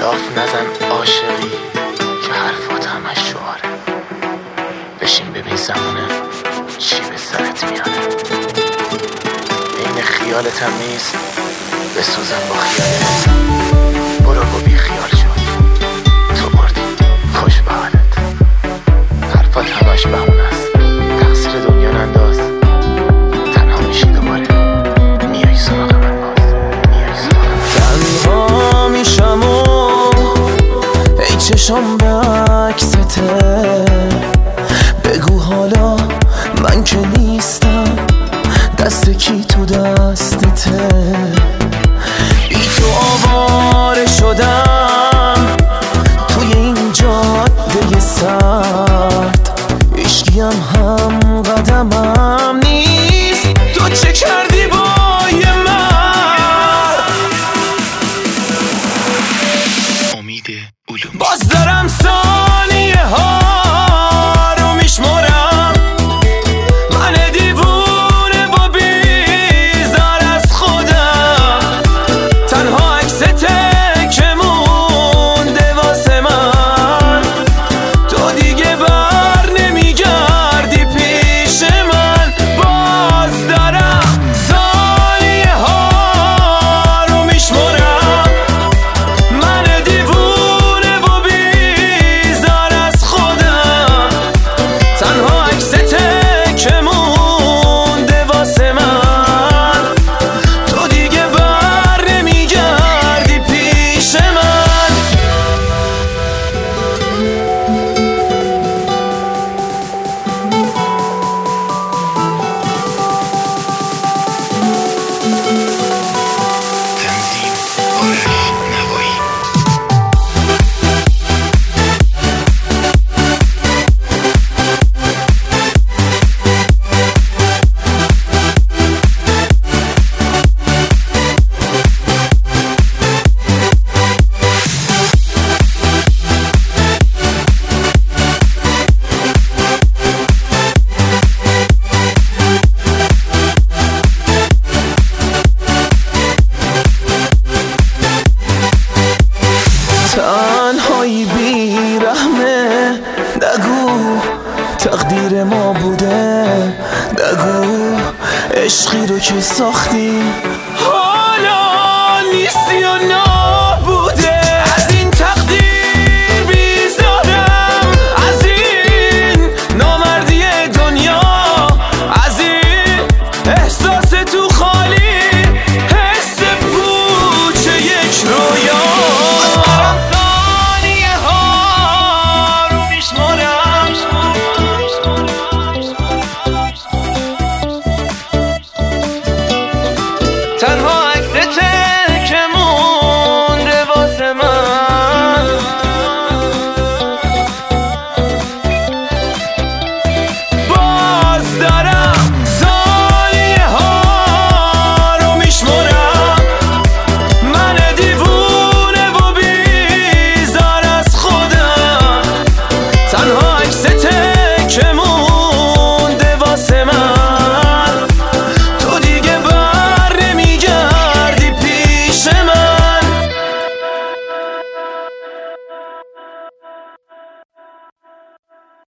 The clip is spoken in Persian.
لاف نزن عاشقی که حرفات همش شعاره. بشین ببین زمونه چی به سرت میاره. این خیالت هم نیست بسوزم با خیالت. برو و بی خیال شو، تو بردی خوش به حالت. حرفات همش بهونه است، تقصیر دنیا ننداز. تنها میشی دوباره میای سراغ من باز، میای سراغ من. تنها میشم و ای چشم به عکسته. بگو حالا من که نیستم، دست کی تو دستته. بی تو آواره شدم توی این جاده سرد. عشقیم هم قدمم نیست، تو چه کردی با یه مرد؟ امید علومی. باز دارم ثانیه ها رو میشمارم، من دیوونه و بیزار از خودم. تنها عکسته که مونده واسه من، تو دیگه بر نمیگردی پیش من. باز دارم ثانیه ها رو میشمارم، من دیوونه و بیزار از خودم. تنها عکسته که مونده واسه من، تو دیگه بر نمیگردی پیش من. تنظیم آرش نوایی. تنهایی بیرحمه، نگو تقدیر ما بوده. نگو عشقی رو که ساختیم